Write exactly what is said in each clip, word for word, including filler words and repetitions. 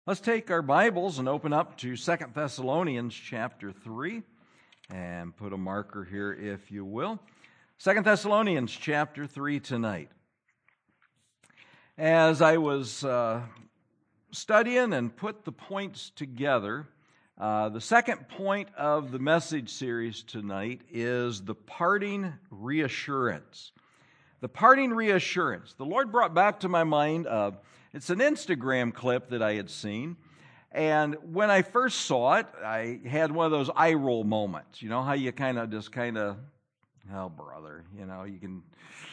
Let's take our Bibles and open up to Second Thessalonians chapter three and put a marker here if you will. Second Thessalonians chapter three tonight. As I was uh, studying and put the points together, uh, the second point of the message series tonight is the parting reassurance. The parting reassurance. The Lord brought back to my mind uh, It's an Instagram clip that I had seen, and when I first saw it, I had one of those eye roll moments. You know how you kind of just kind of, oh brother, you know, you can...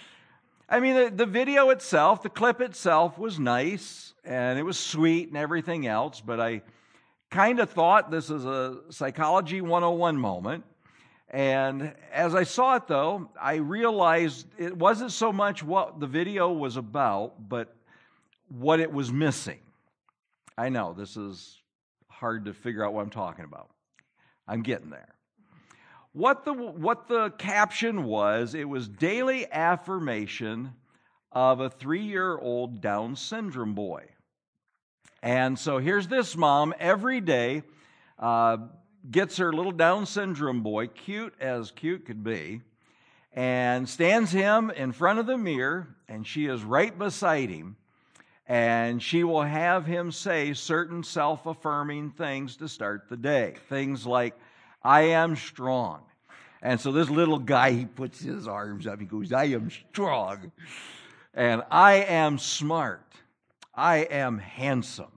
I mean, the, the video itself, the clip itself was nice, and it was sweet and everything else, but I kind of thought this is a Psychology one oh one moment. And as I saw it, though, I realized it wasn't so much what the video was about, but what it was missing. I know this is hard to figure out what I'm talking about. I'm getting there. What the what the caption was, it was daily affirmation of a three-year-old Down syndrome boy. And so here's this mom every day uh, gets her little Down syndrome boy, cute as cute could be, and stands him in front of the mirror, and she is right beside him. And she will have him say certain self-affirming things to start the day. Things like, I am strong. And so this little guy, he puts his arms up. He goes, I am strong. And I am smart. I am handsome.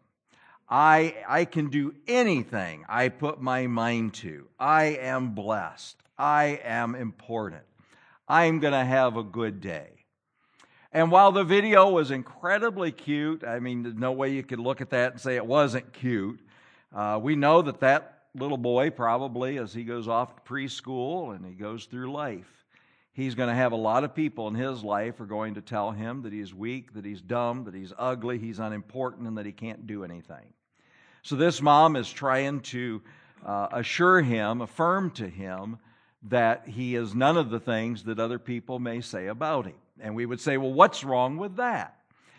I, I can do anything I put my mind to. I am blessed. I am important. I'm going to have a good day. And while the video was incredibly cute, I mean, there's no way you could look at that and say it wasn't cute. Uh, we know that that little boy probably, as he goes off to preschool and he goes through life, he's going to have a lot of people in his life are going to tell him that he's weak, that he's dumb, that he's ugly, he's unimportant, and that he can't do anything. So this mom is trying to uh, assure him, affirm to him, that he is none of the things that other people may say about him. And we would say, well, what's wrong with that?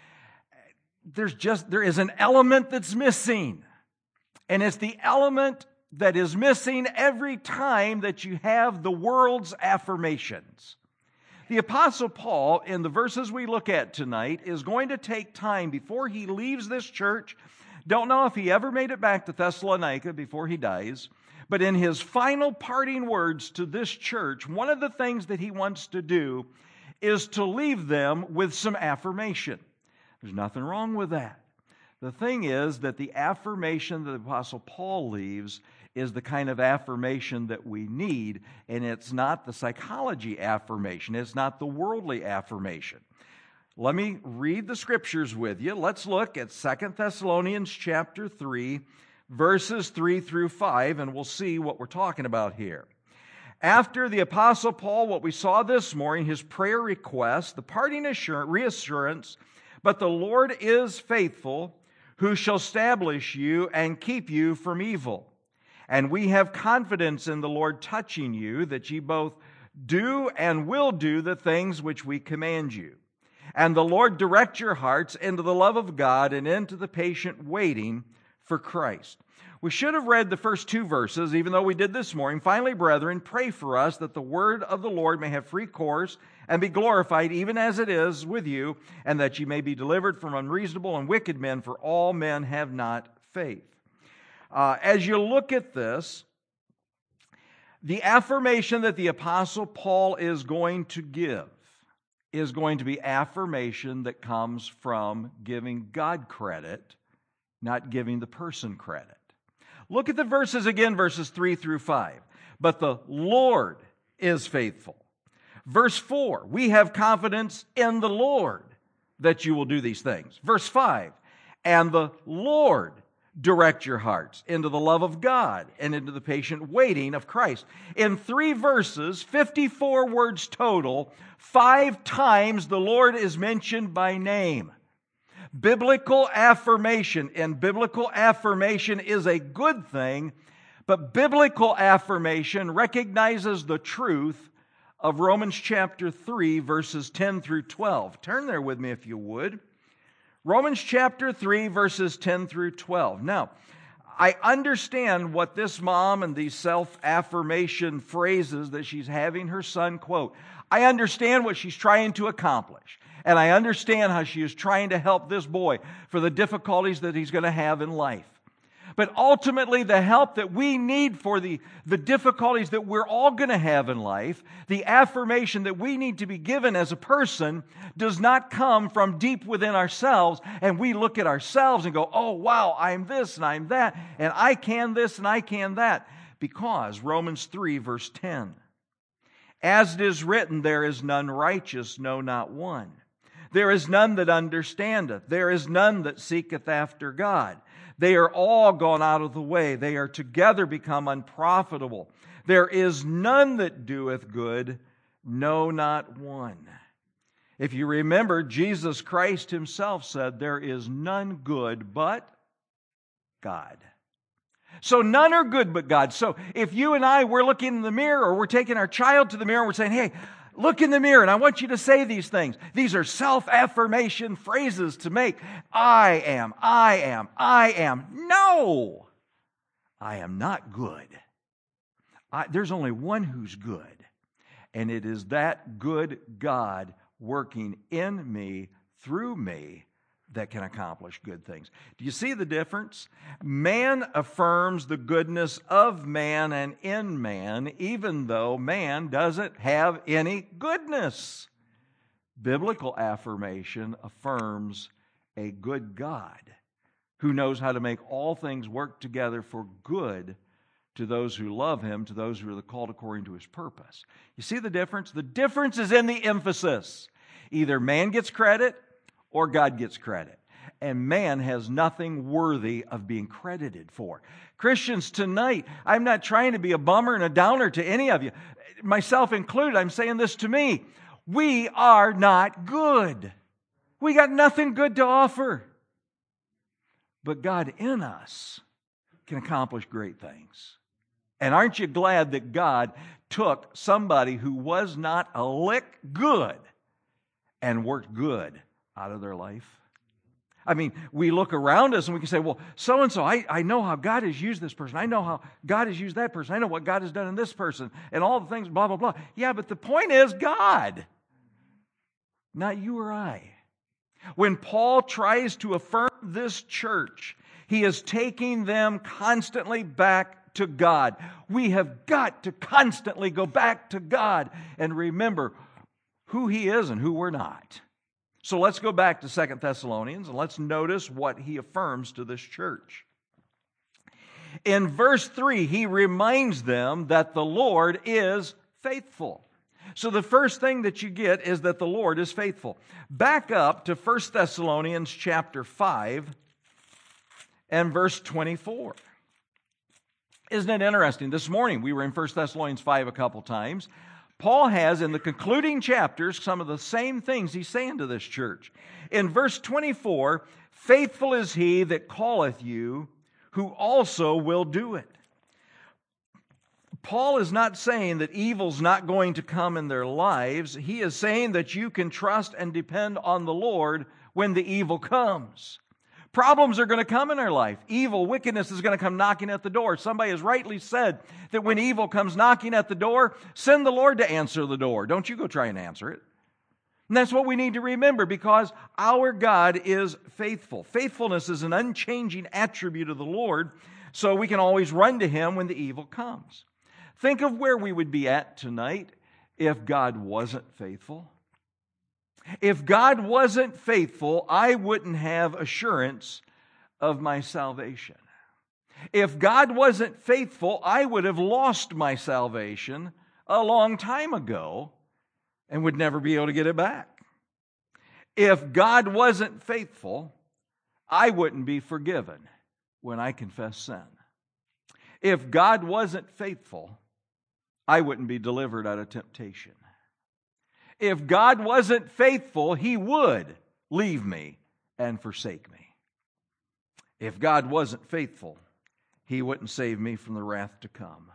There's just, there is an element that's missing. And it's the element that is missing every time that you have the world's affirmations. The Apostle Paul, in the verses we look at tonight, is going to take time before he leaves this church. Don't know if he ever made it back to Thessalonica before he dies. But in his final parting words to this church, one of the things that he wants to do is to leave them with some affirmation. There's nothing wrong with that. The thing is that the affirmation that the Apostle Paul leaves is the kind of affirmation that we need, and it's not the psychology affirmation. It's not the worldly affirmation. Let me read the scriptures with you. Let's look at Second Thessalonians chapter three, verses three through five, and we'll see what we're talking about here. After the Apostle Paul, what we saw this morning, his prayer request, the parting assurance, reassurance, but the Lord is faithful, who shall establish you and keep you from evil. And we have confidence in the Lord touching you, that ye both do and will do the things which we command you. And the Lord direct your hearts into the love of God and into the patient waiting for Christ. We should have read the first two verses, even though we did this morning. Finally, brethren, pray for us that the word of the Lord may have free course and be glorified, even as it is with you, and that ye may be delivered from unreasonable and wicked men, for all men have not faith. Uh, as you look at this, the affirmation that the Apostle Paul is going to give is going to be affirmation that comes from giving God credit, not giving the person credit. Look at the verses again, verses three through five. But the Lord is faithful. Verse four, we have confidence in the Lord that you will do these things. Verse five, and the Lord direct your hearts into the love of God and into the patient waiting of Christ. In three verses, fifty-four words total, five times the Lord is mentioned by name. Biblical affirmation, and biblical affirmation is a good thing, but biblical affirmation recognizes the truth of Romans chapter three, verses ten through twelve. Turn there with me if you would. Romans chapter three, verses ten through twelve. Now, I understand what this mom and these self-affirmation phrases that she's having her son quote. I understand what she's trying to accomplish. And I understand how she is trying to help this boy for the difficulties that he's going to have in life. But ultimately, the help that we need for the, the difficulties that we're all going to have in life, the affirmation that we need to be given as a person, does not come from deep within ourselves, and we look at ourselves and go, oh, wow, I'm this and I'm that, and I can this and I can that. Because Romans three, verse ten, as it is written, there is none righteous, no, not one. There is none that understandeth. There is none that seeketh after God. They are all gone out of the way. They are together become unprofitable. There is none that doeth good, no, not one. If you remember, Jesus Christ Himself said, there is none good but God. So none are good but God. So if you and I, we're looking in the mirror, or we're taking our child to the mirror and we're saying, hey, look in the mirror, and I want you to say these things. These are self-affirmation phrases to make. I am, I am, I am. No! I am not good. I, there's only one who's good, and it is that good God working in me, through me, that can accomplish good things. Do you see the difference? Man affirms the goodness of man and in man, even though man doesn't have any goodness. Biblical affirmation affirms a good God who knows how to make all things work together for good to those who love Him, to those who are called according to His purpose. You see the difference? The difference is in the emphasis. Either man gets credit or God gets credit. And man has nothing worthy of being credited for. Christians, tonight, I'm not trying to be a bummer and a downer to any of you, myself included. I'm saying this to me. We are not good. We got nothing good to offer. But God in us can accomplish great things. And aren't you glad that God took somebody who was not a lick good and worked good out of their life? I mean, we look around us and we can say, well, so-and-so, I, I know how God has used this person. I know how God has used that person. I know what God has done in this person and all the things, blah, blah, blah. Yeah, but the point is God, not you or I. When Paul tries to affirm this church, he is taking them constantly back to God. We have got to constantly go back to God and remember who He is and who we're not. So let's go back to Second Thessalonians and let's notice what he affirms to this church. In verse three, he reminds them that the Lord is faithful. So the first thing that you get is that the Lord is faithful. Back up to First Thessalonians chapter five and verse twenty-four. Isn't it interesting? This morning we were in First Thessalonians five a couple times. Paul has, in the concluding chapters, some of the same things he's saying to this church. In verse twenty-four, faithful is He that calleth you, who also will do it. Paul is not saying that evil's not going to come in their lives. He is saying that you can trust and depend on the Lord when the evil comes. Problems are going to come in our life. Evil, wickedness is going to come knocking at the door. Somebody has rightly said that when evil comes knocking at the door, send the Lord to answer the door. Don't you go try and answer it. And that's what we need to remember, because our God is faithful. Faithfulness is an unchanging attribute of the Lord, so we can always run to Him when the evil comes. Think of where we would be at tonight if God wasn't faithful. If God wasn't faithful, I wouldn't have assurance of my salvation. If God wasn't faithful, I would have lost my salvation a long time ago and would never be able to get it back. If God wasn't faithful, I wouldn't be forgiven when I confess sin. If God wasn't faithful, I wouldn't be delivered out of temptation. If God wasn't faithful, He would leave me and forsake me. If God wasn't faithful, He wouldn't save me from the wrath to come.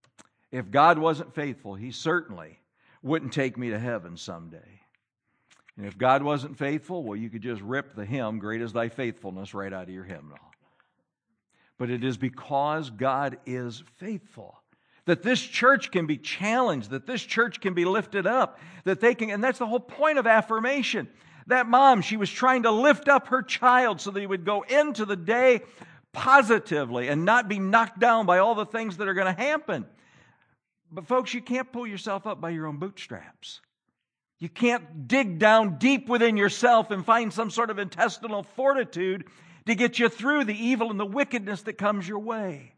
If God wasn't faithful, He certainly wouldn't take me to heaven someday. And if God wasn't faithful, well, you could just rip the hymn, Great is Thy Faithfulness, right out of your hymnal. But it is because God is faithful that this church can be challenged, that this church can be lifted up, that they can, and that's the whole point of affirmation. That mom, she was trying to lift up her child so that he would go into the day positively and not be knocked down by all the things that are going to happen. But folks, you can't pull yourself up by your own bootstraps. You can't dig down deep within yourself and find some sort of intestinal fortitude to get you through the evil and the wickedness that comes your way.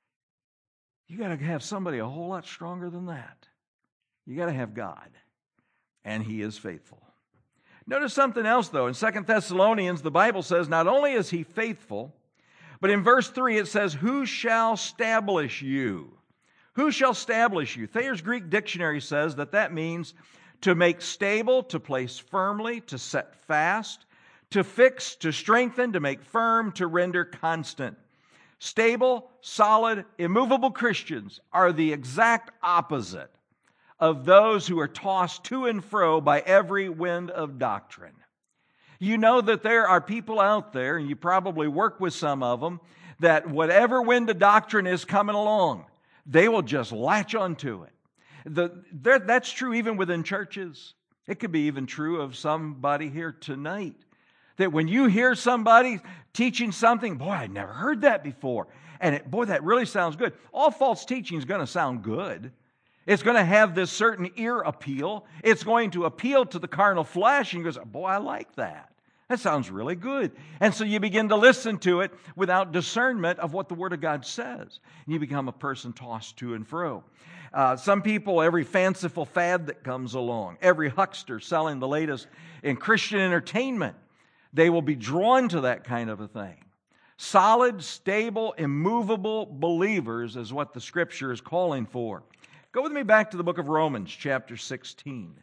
You got to have somebody a whole lot stronger than that. You got to have God, and He is faithful. Notice something else, though. In Second Thessalonians, the Bible says not only is He faithful, but in verse three it says, who shall establish you? Who shall establish you? Thayer's Greek Dictionary says that that means to make stable, to place firmly, to set fast, to fix, to strengthen, to make firm, to render constant. Stable, solid, immovable Christians are the exact opposite of those who are tossed to and fro by every wind of doctrine. You know that there are people out there, and you probably work with some of them, that whatever wind of doctrine is coming along, they will just latch onto it. The, that's true even within churches. It could be even true of somebody here tonight. That when you hear somebody teaching something, boy, I never heard that before. And it, boy, that really sounds good. All false teaching is going to sound good. It's going to have this certain ear appeal. It's going to appeal to the carnal flesh. And you go, boy, I like that. That sounds really good. And so you begin to listen to it without discernment of what the Word of God says. And you become a person tossed to and fro. Uh, some people, every fanciful fad that comes along, every huckster selling the latest in Christian entertainment, they will be drawn to that kind of a thing. Solid, stable, immovable believers is what the Scripture is calling for. Go with me back to the book of Romans, chapter sixteen.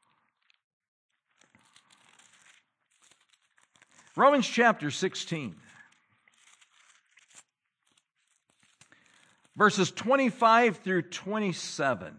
Romans chapter sixteen. Verses twenty-five through twenty-seven.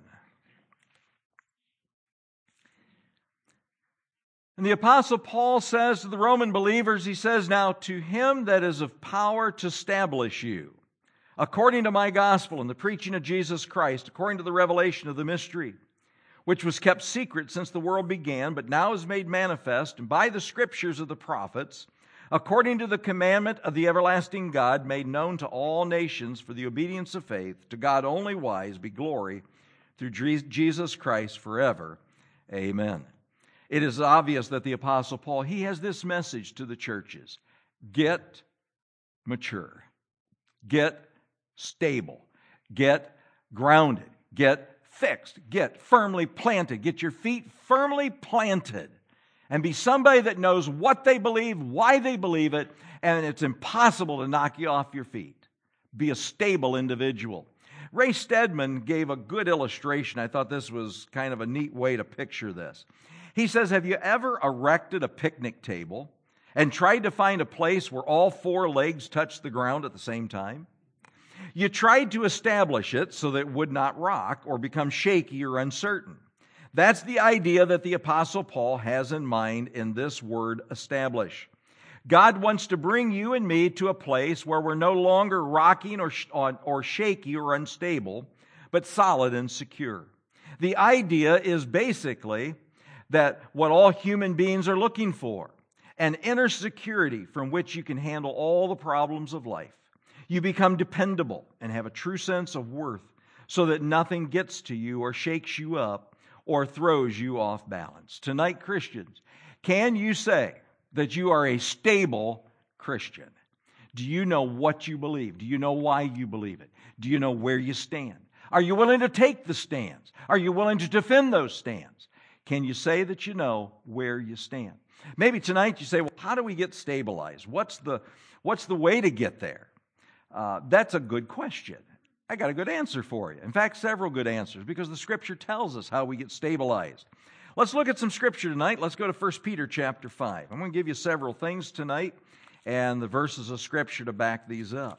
And the Apostle Paul says to the Roman believers, he says, now to him that is of power to establish you, according to my gospel and the preaching of Jesus Christ, according to the revelation of the mystery, which was kept secret since the world began, but now is made manifest, and by the scriptures of the prophets, according to the commandment of the everlasting God, made known to all nations for the obedience of faith, to God only wise be glory through Jesus Christ forever. Amen. It is obvious that the Apostle Paul, he has this message to the churches. Get mature. Get stable. Get grounded. Get fixed. Get firmly planted. Get your feet firmly planted. And be somebody that knows what they believe, why they believe it, and it's impossible to knock you off your feet. Be a stable individual. Ray Stedman gave a good illustration. I thought this was kind of a neat way to picture this. He says, have you ever erected a picnic table and tried to find a place where all four legs touch the ground at the same time? You tried to establish it so that it would not rock or become shaky or uncertain. That's the idea that the Apostle Paul has in mind in this word establish. God wants to bring you and me to a place where we're no longer rocking or, or shaky or unstable, but solid and secure. The idea is basically that what all human beings are looking for, an inner security from which you can handle all the problems of life. You become dependable and have a true sense of worth so that nothing gets to you or shakes you up or throws you off balance. Tonight, Christians, can you say that you are a stable Christian? Do you know what you believe? Do you know why you believe it? Do you know where you stand? Are you willing to take the stands? Are you willing to defend those stands? Can you say that you know where you stand? Maybe tonight you say, well, how do we get stabilized? What's the, what's the way to get there? Uh, that's a good question. I got a good answer for you. In fact, several good answers, because the Scripture tells us how we get stabilized. Let's look at some Scripture tonight. Let's go to First Peter chapter five. I'm going to give you several things tonight and the verses of Scripture to back these up.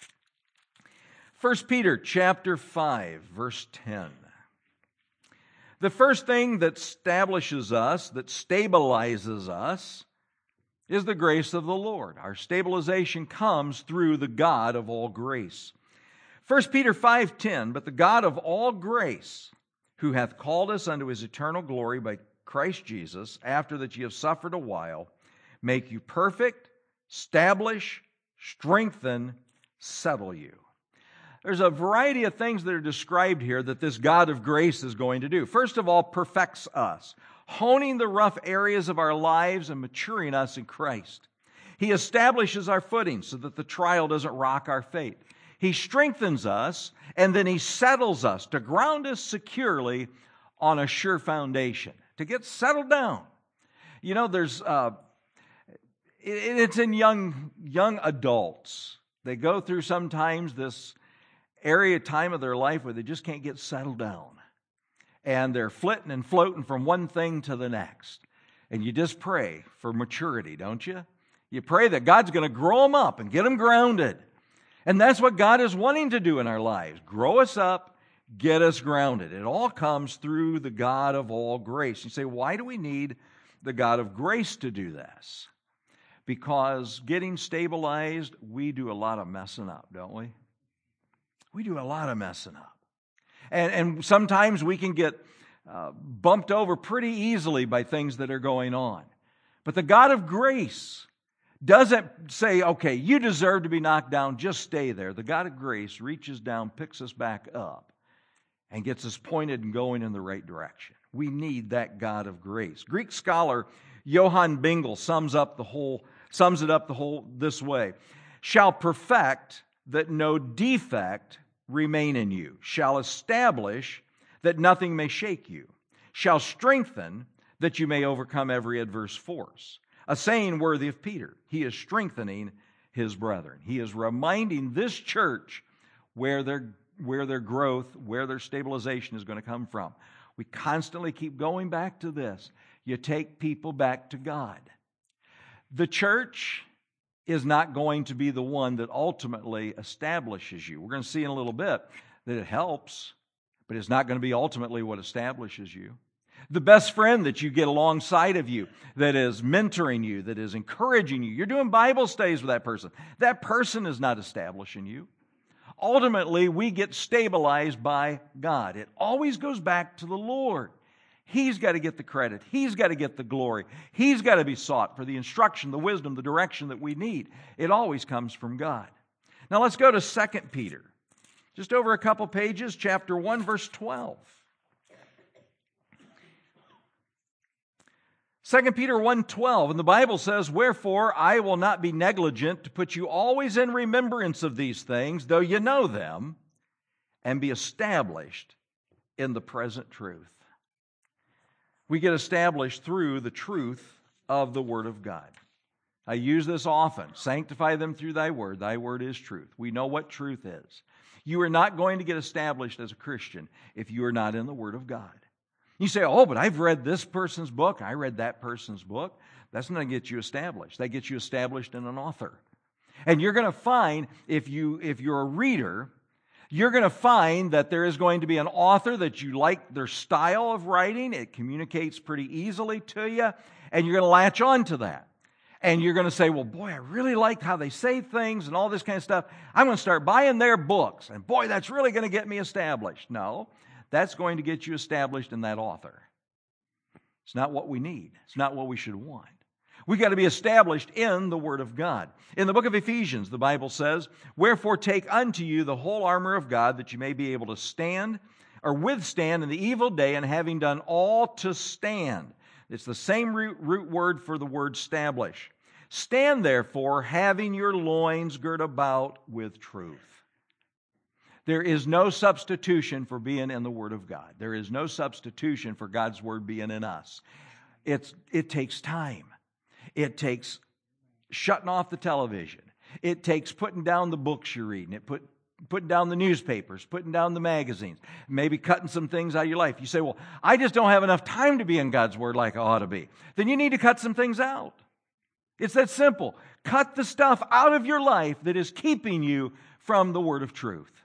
First Peter chapter five, verse ten. The first thing that establishes us, that stabilizes us, is the grace of the Lord. Our stabilization comes through the God of all grace. First Peter five ten, but the God of all grace, who hath called us unto his eternal glory by Christ Jesus, after that ye have suffered a while, make you perfect, establish, strengthen, settle you. There's a variety of things that are described here that this God of grace is going to do. First of all, perfects us, honing the rough areas of our lives and maturing us in Christ. He establishes our footing so that the trial doesn't rock our faith. He strengthens us, and then He settles us to ground us securely on a sure foundation, to get settled down. You know, there's uh, it, it's in young young adults. They go through sometimes this area time of their life where they just can't get settled down. And they're flitting and floating from one thing to the next. And you just pray for maturity, don't you? You pray that God's going to grow them up and get them grounded. And that's what God is wanting to do in our lives. Grow us up, get us grounded. It all comes through the God of all grace. You say, why do we need the God of grace to do this? Because getting stabilized, we do a lot of messing up, don't we? We do a lot of messing up. And, and sometimes we can get uh, bumped over pretty easily by things that are going on. But the God of grace doesn't say, okay, you deserve to be knocked down, just stay there. The God of grace reaches down, picks us back up, and gets us pointed and going in the right direction. We need that God of grace. Greek scholar Johann Bengel sums up the whole, sums it up the whole this way: shall perfect that no defect remain in you, shall establish that nothing may shake you, shall strengthen that you may overcome every adverse force. A saying worthy of Peter. He is strengthening his brethren. He is reminding this church where their, where their growth, where their stabilization is going to come from. We constantly keep going back to this. You take people back to God. The church is not going to be the one that ultimately establishes you. We're going to see in a little bit that it helps, but it's not going to be ultimately what establishes you. The best friend that you get alongside of you, that is mentoring you, that is encouraging you, you're doing Bible studies with that person. That person is not establishing you. Ultimately, we get stabilized by God. It always goes back to the Lord. He's got to get the credit. He's got to get the glory. He's got to be sought for the instruction, the wisdom, the direction that we need. It always comes from God. Now let's go to Second Peter. Just over a couple pages, chapter one, verse twelve. Second Peter one twelve, and the Bible says, wherefore I will not be negligent to put you always in remembrance of these things, though you know them, and be established in the present truth. We get established through the truth of the Word of God. I use this often. Sanctify them through thy word. Thy word is truth. We know what truth is. You are not going to get established as a Christian if you are not in the Word of God. You say, oh, but I've read this person's book. I read that person's book. That's not going to get you established. That gets you established in an author. And you're going to find, if, you, if you're a reader, you're going to find that there is going to be an author that you like their style of writing. It communicates pretty easily to you, and you're going to latch on to that. And you're going to say, well, boy, I really like how they say things and all this kind of stuff. I'm going to start buying their books. And boy, that's really going to get me established. No, that's going to get you established in that author. It's not what we need. It's not what we should want. We've got to be established in the Word of God. In the book of Ephesians, the Bible says, wherefore take unto you the whole armor of God, that you may be able to stand or withstand in the evil day, and having done all to stand. It's the same root, root word for the word establish. Stand therefore, having your loins girt about with truth. There is no substitution for being in the Word of God. There is no substitution for God's Word being in us. It's, it takes time. It takes shutting off the television. It takes putting down the books you're reading. It put, putting down the newspapers, putting down the magazines, maybe cutting some things out of your life. You say, well, I just don't have enough time to be in God's Word like I ought to be. Then you need to cut some things out. It's that simple. Cut the stuff out of your life that is keeping you from the Word of truth.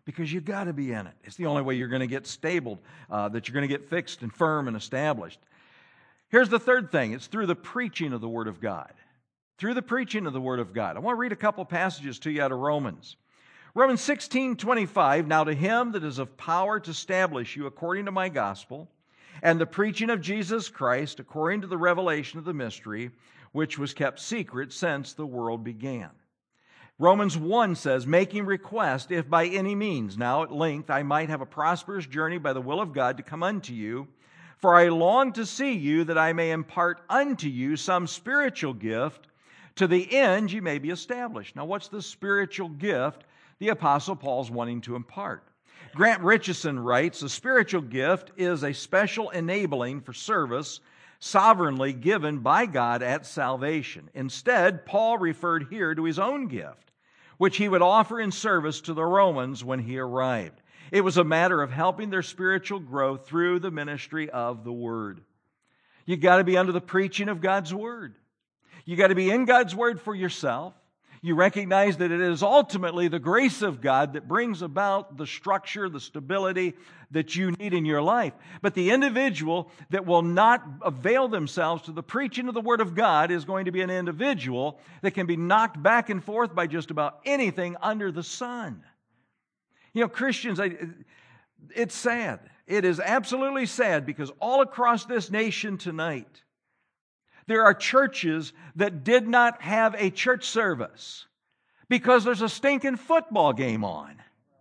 because you got to be in it. It's the only way you're going to get stable, uh, that you're going to get fixed and firm and established. Here's the third thing. It's through the preaching of the Word of God. Through the preaching of the Word of God. I want to read a couple passages to you out of Romans. Romans sixteen twenty-five, now to him that is of power to establish you according to my gospel, and the preaching of Jesus Christ according to the revelation of the mystery, which was kept secret since the world began. Romans one says, making request, if by any means, now at length, I might have a prosperous journey by the will of God to come unto you, for I long to see you, that I may impart unto you some spiritual gift, to the end you may be established. Now, what's the spiritual gift the Apostle Paul's wanting to impart? Grant Richardson writes, a spiritual gift is a special enabling for service sovereignly given by God at salvation. Instead, Paul referred here to his own gift, which he would offer in service to the Romans when he arrived. It was a matter of helping their spiritual growth through the ministry of the Word. You got to be under the preaching of God's Word. You got to be in God's Word for yourself. You recognize that it is ultimately the grace of God that brings about the structure, the stability that you need in your life. But the individual that will not avail themselves to the preaching of the Word of God is going to be an individual that can be knocked back and forth by just about anything under the sun. You know, Christians, I, it's sad. It is absolutely sad because all across this nation tonight, there are churches that did not have a church service because there's a stinking football game on.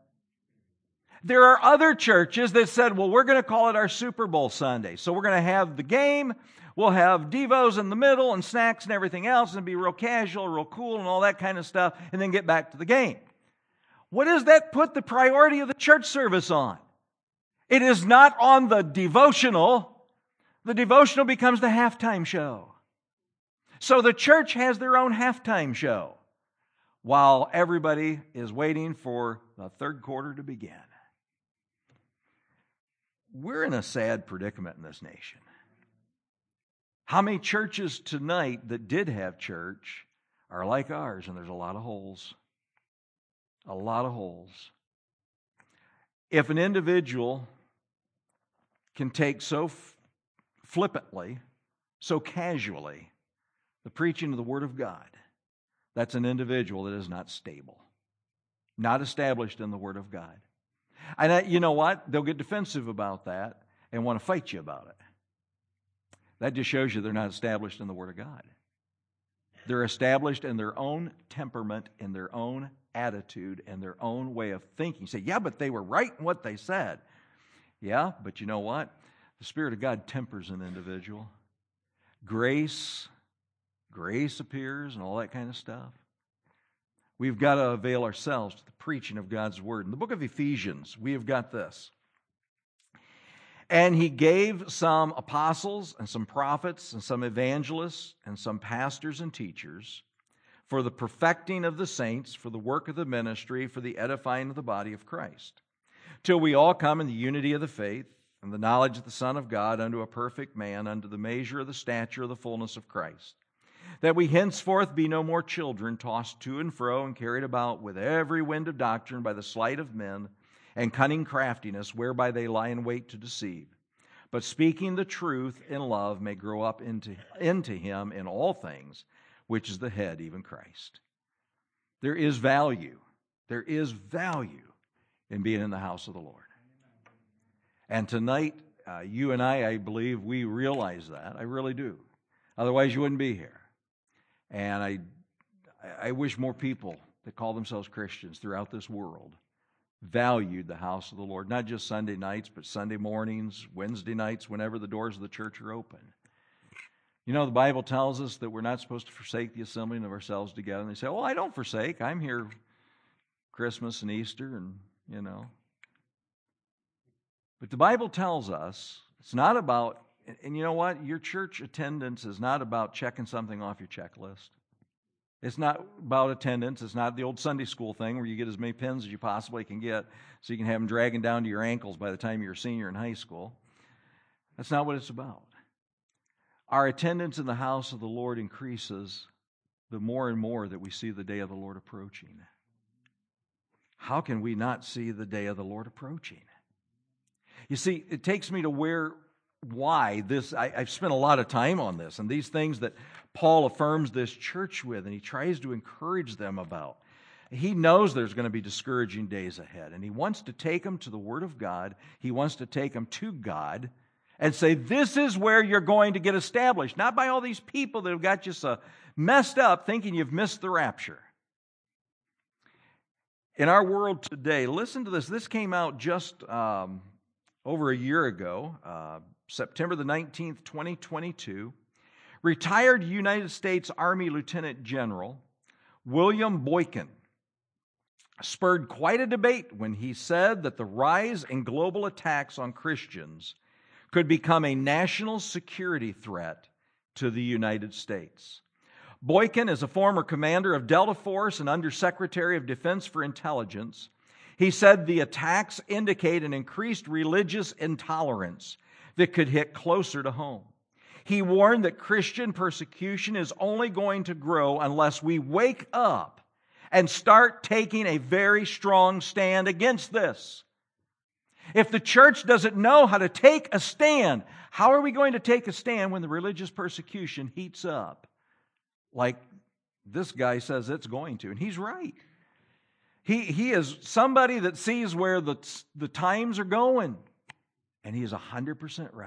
There are other churches that said, well, we're going to call it our Super Bowl Sunday. So we're going to have the game, we'll have devos in the middle and snacks and everything else and be real casual, real cool and all that kind of stuff and then get back to the game. What does that put the priority of the church service on? It is not on the devotional. The devotional becomes the halftime show. So the church has their own halftime show while everybody is waiting for the third quarter to begin. We're in a sad predicament in this nation. How many churches tonight that did have church are like ours, and there's a lot of holes. A lot of holes. If an individual can take so f- flippantly, so casually, the preaching of the Word of God, that's an individual that is not stable, not established in the Word of God. And that, you know what? They'll get defensive about that and want to fight you about it. That just shows you they're not established in the Word of God. They're established in their own temperament, in their own attitude, and their own way of thinking. You say, yeah, but they were right in what they said. Yeah, but you know what? The Spirit of God tempers an individual. Grace Grace appears and all that kind of stuff. We've got to avail ourselves to the preaching of God's Word. In the book of Ephesians, we have got this. And he gave some apostles and some prophets and some evangelists and some pastors and teachers for the perfecting of the saints, for the work of the ministry, for the edifying of the body of Christ, till we all come in the unity of the faith and the knowledge of the Son of God unto a perfect man, unto the measure of the stature of the fullness of Christ, that we henceforth be no more children, tossed to and fro and carried about with every wind of doctrine by the sleight of men and cunning craftiness, whereby they lie in wait to deceive. But speaking the truth in love may grow up into, into him in all things, which is the head, even Christ. There is value. There is value in being in the house of the Lord. And tonight, uh, you and I, I believe we realize that. I really do. Otherwise, you wouldn't be here. And I, I wish more people that call themselves Christians throughout this world valued the house of the Lord, not just Sunday nights, but Sunday mornings, Wednesday nights, whenever the doors of the church are open. You know, the Bible tells us that we're not supposed to forsake the assembling of ourselves together. And they say, well, I don't forsake. I'm here Christmas and Easter and, you know. But the Bible tells us it's not about, and you know what? Your church attendance is not about checking something off your checklist. It's not about attendance. It's not the old Sunday school thing where you get as many pins as you possibly can get so you can have them dragging down to your ankles by the time you're a senior in high school. That's not what it's about. Our attendance in the house of the Lord increases the more and more that we see the day of the Lord approaching. how can we not see the day of the Lord approaching? You see, it takes me to where, why this, I, I've spent a lot of time on this, and these things that Paul affirms this church with, and he tries to encourage them about. He knows there's going to be discouraging days ahead, and he wants to take them to the Word of God. He wants to take them to God and say, this is where you're going to get established, not by all these people that have got you so messed up thinking you've missed the rapture. In our world today, listen to this. This came out just um, over a year ago, uh, September the nineteenth, twenty twenty-two. Retired United States Army Lieutenant General William Boykin spurred quite a debate when he said that the rise in global attacks on Christians could become a national security threat to the United States. Boykin is a former commander of Delta Force and Undersecretary of Defense for Intelligence. He said the attacks indicate an increased religious intolerance that could hit closer to home. He warned that Christian persecution is only going to grow unless we wake up and start taking a very strong stand against this. If the church doesn't know how to take a stand, how are we going to take a stand when the religious persecution heats up? Like this guy says it's going to, and he's right. He, he is somebody that sees where the, the times are going, and he is one hundred percent right.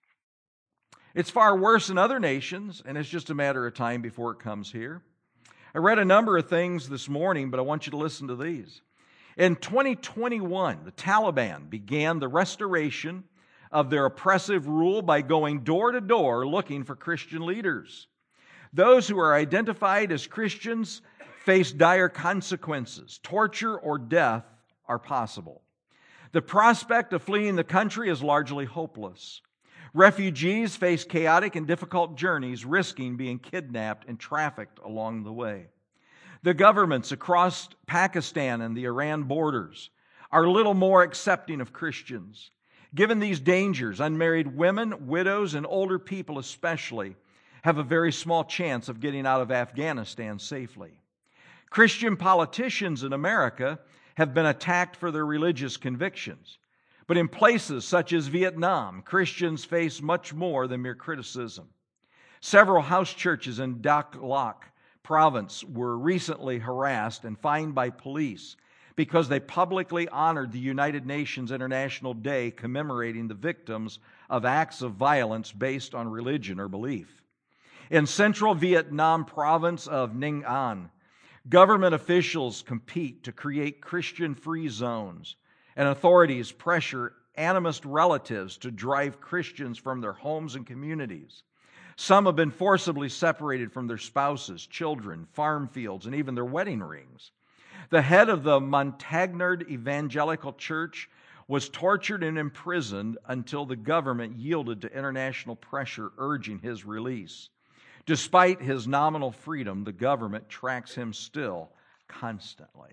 It's far worse in other nations, and it's just a matter of time before it comes here. I read a number of things this morning, but I want you to listen to these. In twenty twenty-one, the Taliban began the restoration of their oppressive rule by going door to door looking for Christian leaders. Those who are identified as Christians face dire consequences. Torture or death are possible. The prospect of fleeing the country is largely hopeless. Refugees face chaotic and difficult journeys, risking being kidnapped and trafficked along the way. The governments across Pakistan and the Iran borders are little more accepting of Christians. Given these dangers, unmarried women, widows, and older people especially have a very small chance of getting out of Afghanistan safely. Christian politicians in America have been attacked for their religious convictions. But in places such as Vietnam, Christians face much more than mere criticism. Several house churches in Dak Lak province were recently harassed and fined by police because they publicly honored the United Nations International Day commemorating the victims of acts of violence based on religion or belief. In central Vietnam province of Ninh An, government officials compete to create Christian-free zones, and authorities pressure animist relatives to drive Christians from their homes and communities. Some have been forcibly separated from their spouses, children, farm fields, and even their wedding rings. The head of the Montagnard Evangelical Church was tortured and imprisoned until the government yielded to international pressure urging his release. Despite his nominal freedom, the government tracks him still constantly.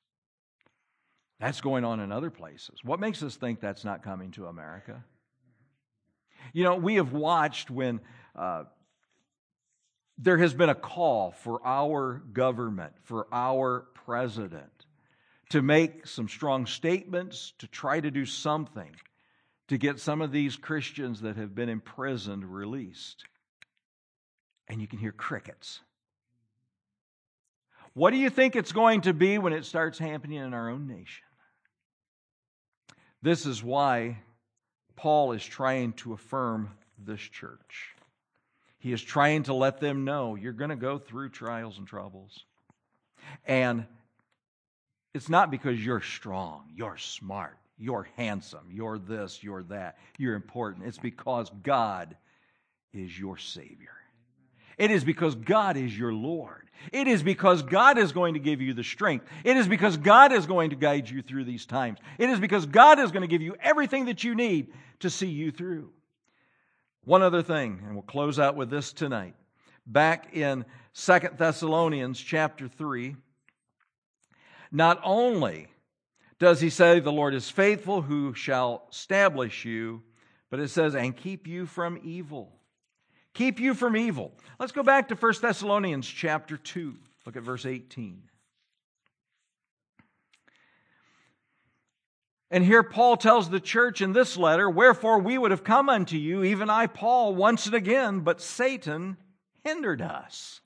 That's going on in other places. What makes us think that's not coming to America? You know, we have watched when uh, there has been a call for our government, for our president, to make some strong statements, to try to do something to get some of these Christians that have been imprisoned released. And you can hear crickets. What do you think it's going to be when it starts happening in our own nation? This is why Paul is trying to affirm this church. He is trying to let them know you're going to go through trials and troubles. And it's not because you're strong, you're smart, you're handsome, you're this, you're that, you're important. It's because God is your Savior. It is because God is your Lord. It is because God is going to give you the strength. It is because God is going to guide you through these times. It is because God is going to give you everything that you need to see you through. One other thing, and we'll close out with this tonight. Back in Second Thessalonians chapter three, not only does he say the Lord is faithful who shall establish you, but it says, and keep you from evil. Keep you from evil. Let's go back to First Thessalonians chapter two. Look at verse eighteen. And here Paul tells the church in this letter, "Wherefore we would have come unto you, even I, Paul, once and again, but Satan hindered us."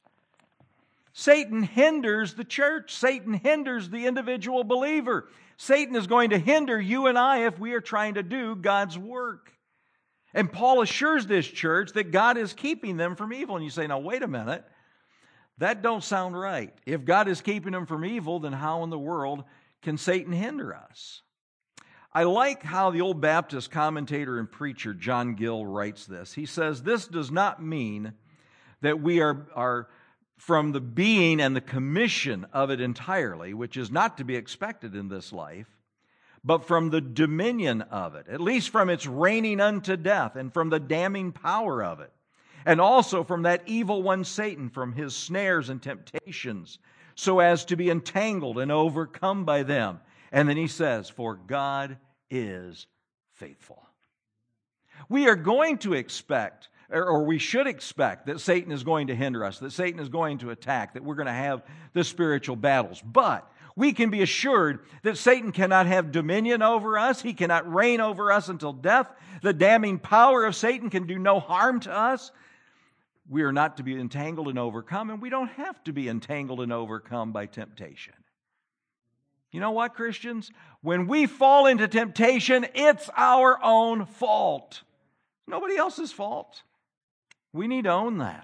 Satan hinders the church. Satan hinders the individual believer. Satan is going to hinder you and I if we are trying to do God's work. And Paul assures this church that God is keeping them from evil. And you say, now wait a minute, that don't sound right. If God is keeping them from evil, then how in the world can Satan hinder us? I like how the old Baptist commentator and preacher John Gill writes this. He says, this does not mean that we are, are from the being and the commission of it entirely, which is not to be expected in this life, but from the dominion of it, at least from its reigning unto death and from the damning power of it, and also from that evil one Satan, from his snares and temptations, so as to be entangled and overcome by them. And then he says, for God is faithful. We are going to expect, or we should expect, that Satan is going to hinder us, that Satan is going to attack, that we're going to have the spiritual battles. But we can be assured that Satan cannot have dominion over us. He cannot reign over us until death. The damning power of Satan can do no harm to us. We are not to be entangled and overcome, and we don't have to be entangled and overcome by temptation. You know what, Christians? When we fall into temptation, it's our own fault. Nobody else's fault. We need to own that.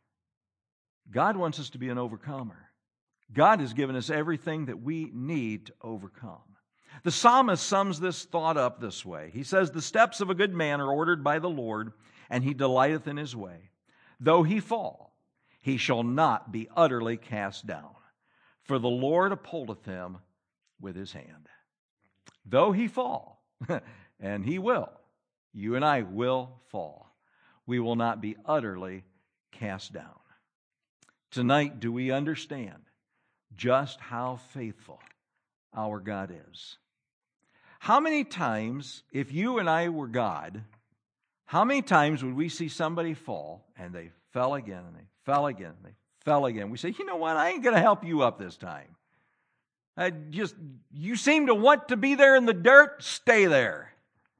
God wants us to be an overcomer. God has given us everything that we need to overcome. The psalmist sums this thought up this way. He says, the steps of a good man are ordered by the Lord, and he delighteth in his way. Though he fall, he shall not be utterly cast down, for the Lord upholdeth him with his hand. Though he fall, and he will, you and I will fall, we will not be utterly cast down. Tonight, do we understand just how faithful our God is? How many times, if you and I were God, how many times would we see somebody fall, and they fell again, and they fell again, and they fell again? We say, you know what, I ain't going to help you up this time. I just, you seem to want to be there in the dirt, stay there.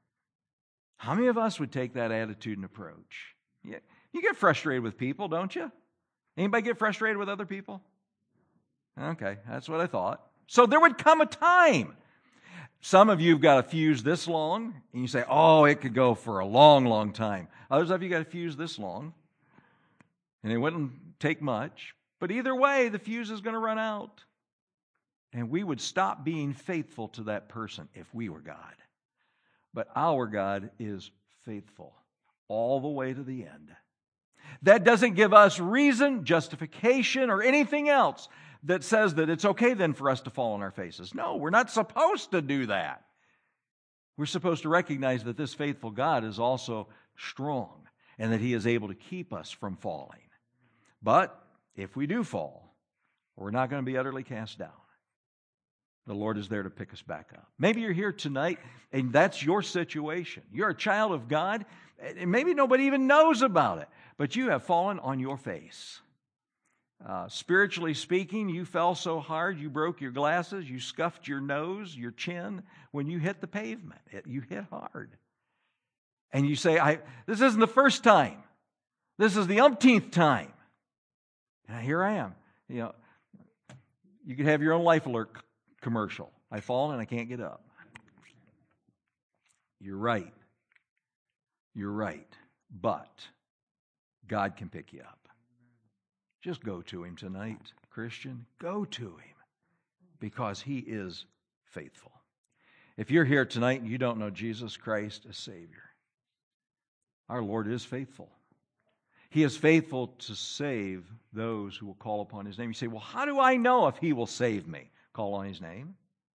How many of us would take that attitude and approach? Yeah, you get frustrated with people, don't you? Anybody get frustrated with other people? Okay, that's what I thought. So there would come a time. Some of you have got a fuse this long, and you say, oh, it could go for a long, long time. Others of you got a fuse this long, and it wouldn't take much. But either way, the fuse is going to run out. And we would stop being faithful to that person if we were God. But our God is faithful all the way to the end. That doesn't give us reason, justification, or anything else that says that it's okay then for us to fall on our faces. No, we're not supposed to do that. We're supposed to recognize that this faithful God is also strong and that He is able to keep us from falling. But if we do fall, we're not going to be utterly cast down. The Lord is there to pick us back up. Maybe you're here tonight and that's your situation. You're a child of God and maybe nobody even knows about it, but you have fallen on your face. Uh, spiritually speaking, you fell so hard you broke your glasses, you scuffed your nose, your chin when you hit the pavement. It, you hit hard. And you say, I, this isn't the first time. This is the umpteenth time. And here I am. You know, you could have your own Life Alert commercial. I've fallen and I can't get up. You're right. You're right. But God can pick you up. Just go to Him tonight, Christian. Go to Him because He is faithful. If you're here tonight and you don't know Jesus Christ as Savior, our Lord is faithful. He is faithful to save those who will call upon His name. You say, well, how do I know if He will save me? Call on His name.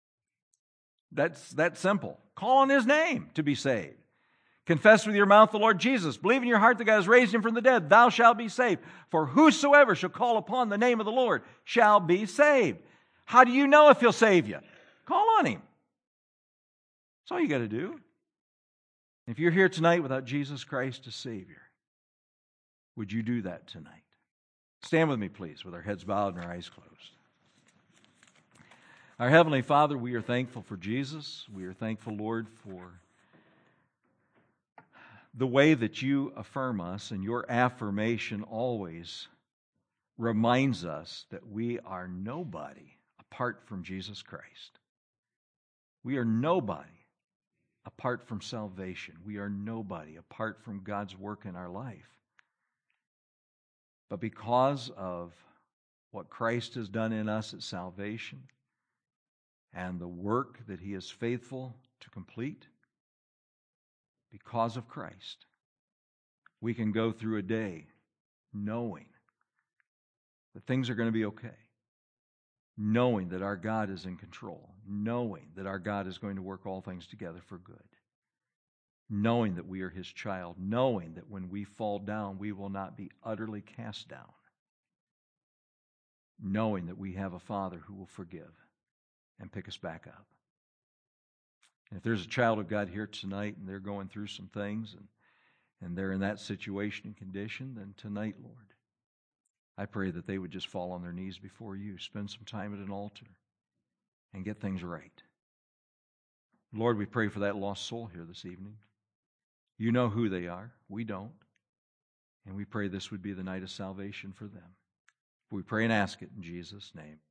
That's that simple. Call on His name to be saved. Confess with your mouth the Lord Jesus. Believe in your heart that God has raised Him from the dead. Thou shalt be saved. For whosoever shall call upon the name of the Lord shall be saved. How do you know if He'll save you? Call on Him. That's all you got to do. If you're here tonight without Jesus Christ as Savior, would you do that tonight? Stand with me, please, with our heads bowed and our eyes closed. Our Heavenly Father, we are thankful for Jesus. We are thankful, Lord, for the way that you affirm us, and your affirmation always reminds us that we are nobody apart from Jesus Christ. We are nobody apart from salvation. We are nobody apart from God's work in our life. But because of what Christ has done in us at salvation and the work that He is faithful to complete, because of Christ, we can go through a day knowing that things are going to be okay, knowing that our God is in control, knowing that our God is going to work all things together for good, knowing that we are His child, knowing that when we fall down, we will not be utterly cast down, knowing that we have a Father who will forgive and pick us back up. And if there's a child of God here tonight and they're going through some things and, and they're in that situation and condition, then tonight, Lord, I pray that they would just fall on their knees before you, spend some time at an altar, and get things right. Lord, we pray for that lost soul here this evening. You know who they are. We don't. And we pray this would be the night of salvation for them. We pray and ask it in Jesus' name.